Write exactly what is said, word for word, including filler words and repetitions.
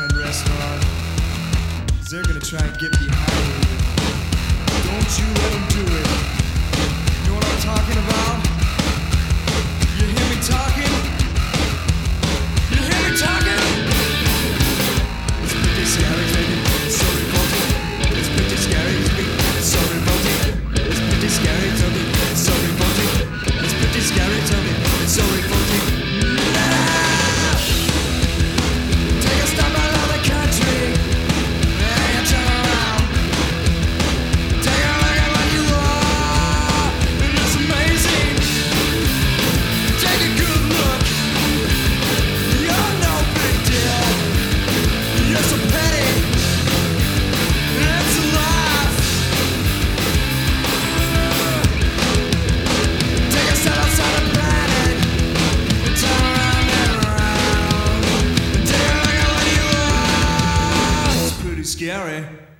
high-end restaurant, 'cause they're gonna try and get behind you. Don't you let them do it. You know what I'm talking about? You hear me talking? You hear me talking? It's pretty scary, baby. It's so revolting. It's pretty scary to me. It's so revolting. It's pretty scary to me. It's so revolting. It's pretty scary to me. It's so revolting. Ah! Take a stop out of the country. And you turn around. Take a look at what you are. And it's amazing. Take a good look. You're no big deal. You're so petty. It's alive. Take a step outside the planet. And turn around and around. And take a look at what you are. It's pretty scary.